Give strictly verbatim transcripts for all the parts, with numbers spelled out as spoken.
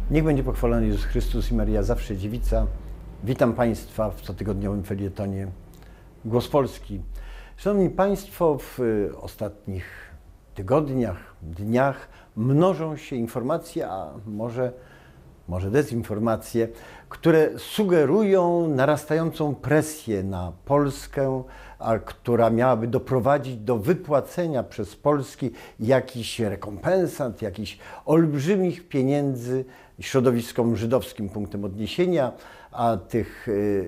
Niech będzie pochwalony Jezus Chrystus i Maria zawsze dziewica. Witam Państwa w cotygodniowym felietonie Głos Polski. Szanowni Państwo, w ostatnich tygodniach, dniach mnożą się informacje, a może, może dezinformacje, które sugerują narastającą presję na Polskę, a która miałaby doprowadzić do wypłacenia przez Polski jakichś rekompensat, jakichś olbrzymich pieniędzy środowiskom żydowskim. Punktem odniesienia a tych,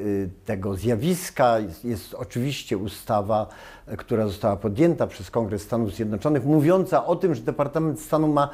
tego zjawiska jest, jest oczywiście ustawa, która została podjęta przez Kongres Stanów Zjednoczonych, mówiąca o tym, że Departament Stanu ma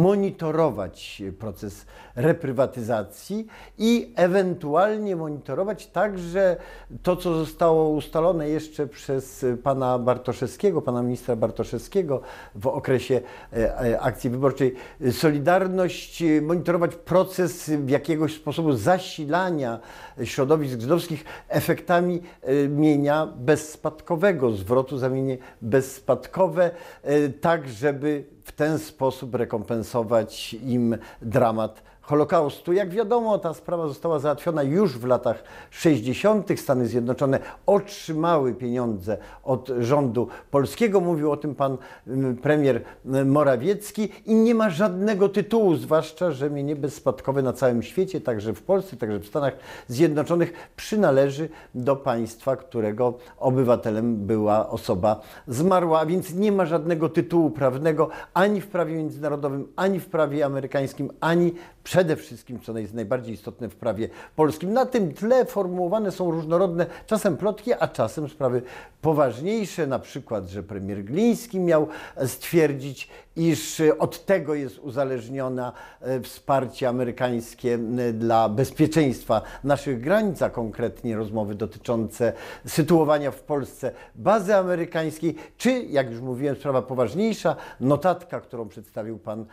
monitorować proces reprywatyzacji i ewentualnie monitorować także to, co zostało ustalone jeszcze przez pana Bartoszewskiego, pana ministra Bartoszewskiego w okresie akcji wyborczej Solidarność, monitorować proces w jakiegoś sposobu zasilania środowisk żydowskich efektami mienia bezspadkowego, zwrotu za mienie bezspadkowe, tak żeby w ten sposób rekompensować im dramat Holokaustu. Jak wiadomo, ta sprawa została załatwiona już w latach sześćdziesiątych. Stany Zjednoczone otrzymały pieniądze od rządu polskiego. Mówił o tym pan premier Morawiecki i nie ma żadnego tytułu, zwłaszcza że mienie bezspadkowe na całym świecie, także w Polsce, także w Stanach Zjednoczonych, przynależy do państwa, którego obywatelem była osoba zmarła, a więc nie ma żadnego tytułu prawnego ani w prawie międzynarodowym, ani w prawie amerykańskim, ani przede wszystkim, co jest najbardziej istotne, w prawie polskim. Na tym tle formułowane są różnorodne czasem plotki, a czasem sprawy poważniejsze, na przykład, że premier Gliński miał stwierdzić, iż od tego jest uzależnione wsparcie amerykańskie dla bezpieczeństwa naszych granic, a konkretnie rozmowy dotyczące sytuowania w Polsce bazy amerykańskiej, czy, jak już mówiłem, sprawa poważniejsza, notatka, którą przedstawił pan,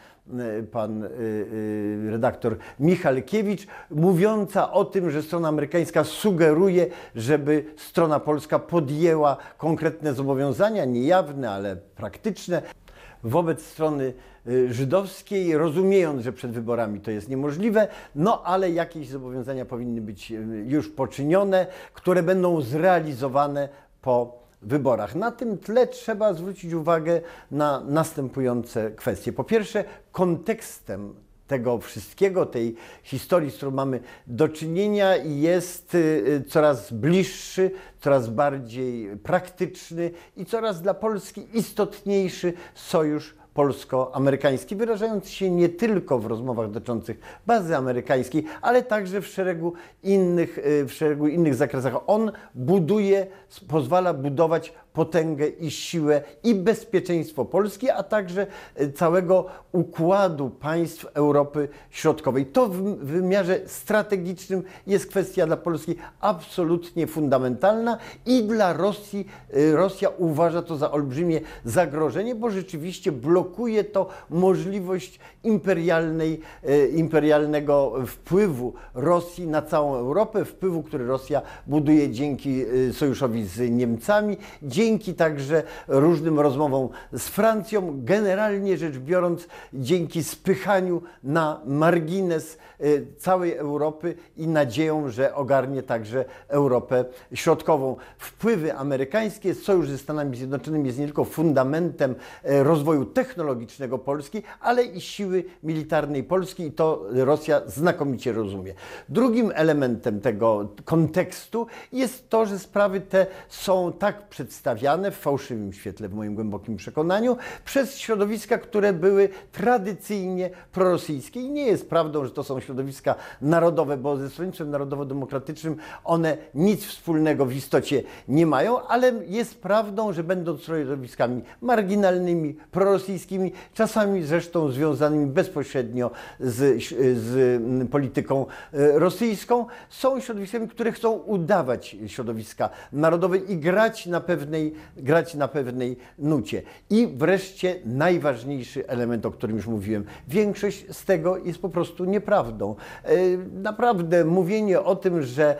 pan redaktor Michalkiewicz, mówiąca o tym, że strona amerykańska sugeruje, żeby strona polska podjęła konkretne zobowiązania, niejawne, ale praktyczne, wobec strony żydowskiej, rozumiejąc, że przed wyborami to jest niemożliwe, no ale jakieś zobowiązania powinny być już poczynione, które będą zrealizowane po wyborach. Na tym tle trzeba zwrócić uwagę na następujące kwestie. Po pierwsze, kontekstem tego wszystkiego, tej historii, z którą mamy do czynienia, jest coraz bliższy, coraz bardziej praktyczny i coraz dla Polski istotniejszy sojusz polsko-amerykański, wyrażający się nie tylko w rozmowach dotyczących bazy amerykańskiej, ale także w szeregu innych, w szeregu innych zakresach. On buduje, pozwala budować potęgę i siłę i bezpieczeństwo Polski, a także całego układu państw Europy Środkowej. To w wymiarze strategicznym jest kwestia dla Polski absolutnie fundamentalna i dla Rosji. Rosja uważa to za olbrzymie zagrożenie, bo rzeczywiście blokuje to możliwość imperialnej, imperialnego wpływu Rosji na całą Europę, wpływu, który Rosja buduje dzięki sojuszowi z Niemcami, dzięki także różnym rozmowom z Francją, generalnie rzecz biorąc dzięki spychaniu na margines całej Europy i nadzieją, że ogarnie także Europę Środkową. Wpływy amerykańskie, sojusz ze Stanami Zjednoczonymi jest nie tylko fundamentem rozwoju technologicznego Polski, ale i siły militarnej Polski i to Rosja znakomicie rozumie. Drugim elementem tego kontekstu jest to, że sprawy te są tak przedstawiane w fałszywym świetle, w moim głębokim przekonaniu, przez środowiska, które były tradycyjnie prorosyjskie. I nie jest prawdą, że to są środowiska narodowe, bo ze Stronnictwem Narodowo-Demokratycznym one nic wspólnego w istocie nie mają, ale jest prawdą, że będąc środowiskami marginalnymi, prorosyjskimi, czasami zresztą związanymi bezpośrednio z, z polityką rosyjską, są środowiskami, które chcą udawać środowiska narodowe i grać na pewnej pewnej, grać na pewnej nucie. I wreszcie najważniejszy element, o którym już mówiłem. Większość z tego jest po prostu nieprawdą. Naprawdę mówienie o tym, że,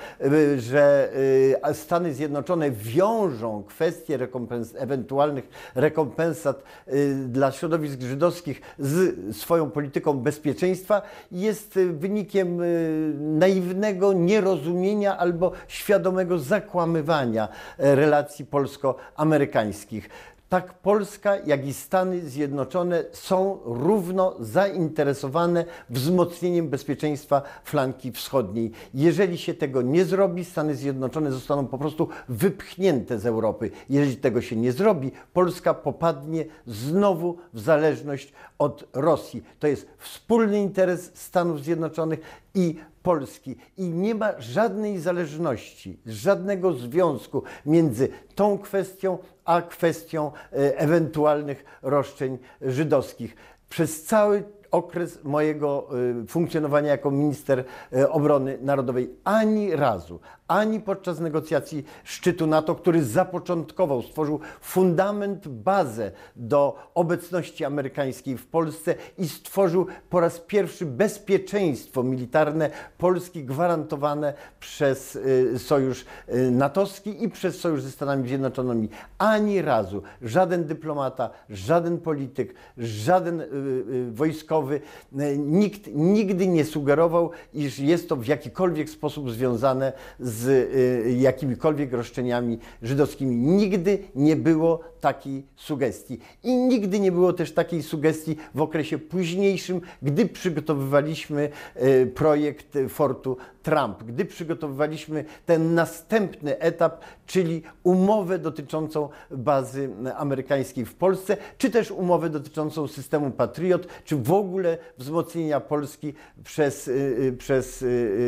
że Stany Zjednoczone wiążą kwestie rekompens ewentualnych rekompensat dla środowisk żydowskich z swoją polityką bezpieczeństwa jest wynikiem naiwnego nierozumienia albo świadomego zakłamywania relacji polsko-amerykańskich. Tak Polska, jak i Stany Zjednoczone są równo zainteresowane wzmocnieniem bezpieczeństwa flanki wschodniej. Jeżeli się tego nie zrobi, Stany Zjednoczone zostaną po prostu wypchnięte z Europy. Jeżeli tego się nie zrobi, Polska popadnie znowu w zależność od Rosji. To jest wspólny interes Stanów Zjednoczonych i Polski. I nie ma żadnej zależności, żadnego związku między tą kwestią a kwestią e, ewentualnych roszczeń żydowskich. Przez cały okres mojego y, funkcjonowania jako minister y, obrony narodowej ani razu, ani podczas negocjacji szczytu NATO, który zapoczątkował, stworzył fundament, bazę do obecności amerykańskiej w Polsce i stworzył po raz pierwszy bezpieczeństwo militarne Polski gwarantowane przez y, Sojusz y, natowski i przez Sojusz ze Stanami Zjednoczonymi. Ani razu żaden dyplomata, żaden polityk, żaden y, y, wojskowy Nikt nigdy nie sugerował, iż jest to w jakikolwiek sposób związane z y, jakimikolwiek roszczeniami żydowskimi. Nigdy nie było takiej sugestii. I nigdy nie było też takiej sugestii w okresie późniejszym, gdy przygotowywaliśmy y, projekt fortu Trump, gdy przygotowywaliśmy ten następny etap, czyli umowę dotyczącą bazy amerykańskiej w Polsce, czy też umowę dotyczącą systemu Patriot, czy w ogóle wzmocnienia Polski przez, przez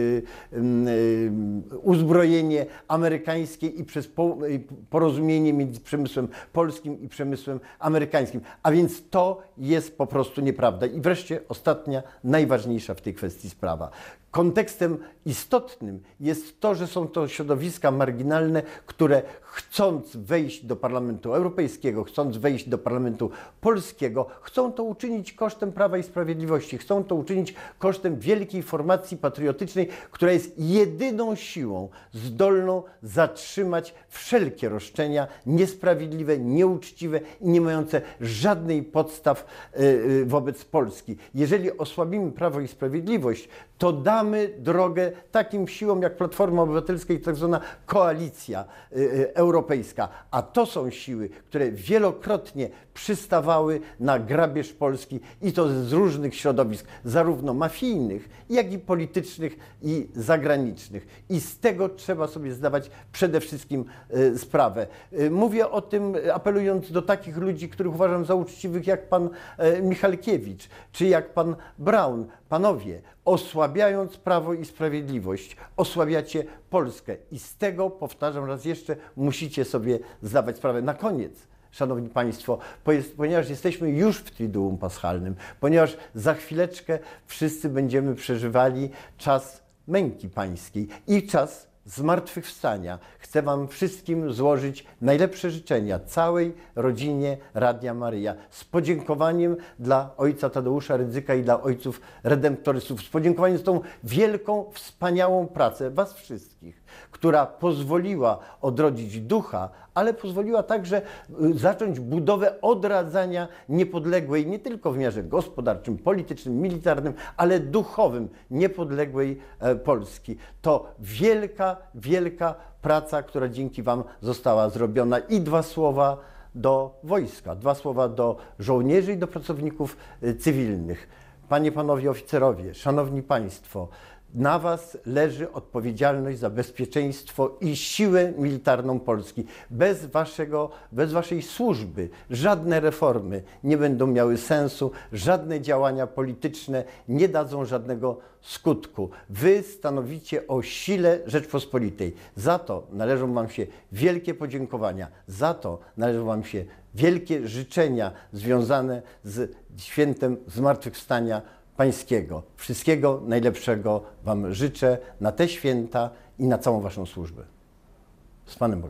uzbrojenie amerykańskie i przez porozumienie między przemysłem polskim i przemysłem amerykańskim. A więc to jest po prostu nieprawda. I wreszcie ostatnia, najważniejsza w tej kwestii sprawa. Kontekstem istotnym jest to, że są to środowiska marginalne, które chcąc wejść do Parlamentu Europejskiego, chcąc wejść do Parlamentu Polskiego, chcą to uczynić kosztem Prawa i Sprawiedliwości, chcą to uczynić kosztem wielkiej formacji patriotycznej, która jest jedyną siłą zdolną zatrzymać wszelkie roszczenia niesprawiedliwe, nieuczciwe i nie mające żadnej podstaw wobec Polski. Jeżeli osłabimy Prawo i Sprawiedliwość, to damy drogę takim siłom jak Platforma Obywatelska i tak zwana koalicja europejska. A to są siły, które wielokrotnie przystawały na grabież Polski i to z różnych środowisk, zarówno mafijnych, jak i politycznych i zagranicznych. I z tego trzeba sobie zdawać przede wszystkim sprawę. Mówię o tym apelując do takich ludzi, których uważam za uczciwych, jak pan Michalkiewicz, czy jak pan Braun. Panowie, osłabiając Prawo i Sprawiedliwość, osłabiacie Polskę i z tego, powtarzam raz jeszcze, musicie sobie zdawać sprawę. Na koniec, Szanowni Państwo, ponieważ jesteśmy już w Triduum Paschalnym, ponieważ za chwileczkę wszyscy będziemy przeżywali czas męki pańskiej i czas zmartwychwstania. Chcę Wam wszystkim złożyć najlepsze życzenia całej rodzinie Radia Maryja z podziękowaniem dla ojca Tadeusza Rydzyka i dla ojców redemptorystów, z podziękowaniem za tą wielką, wspaniałą pracę Was wszystkich, która pozwoliła odrodzić ducha, ale pozwoliła także zacząć budowę odradzania niepodległej, nie tylko w wymiarze gospodarczym, politycznym, militarnym, ale duchowym, niepodległej Polski. To wielka, wielka praca, która dzięki Wam została zrobiona. I dwa słowa do wojska, dwa słowa do żołnierzy i do pracowników cywilnych. Panie, Panowie oficerowie, Szanowni Państwo, na Was leży odpowiedzialność za bezpieczeństwo i siłę militarną Polski. Bez, waszego, bez Waszej służby żadne reformy nie będą miały sensu, żadne działania polityczne nie dadzą żadnego skutku. Wy stanowicie o sile Rzeczpospolitej. Za to należą Wam się wielkie podziękowania, za to należą Wam się wielkie życzenia związane z świętem Zmartwychwstania Pańskiego. Wszystkiego najlepszego Wam życzę na te święta i na całą Waszą służbę. Z Panem Bogiem.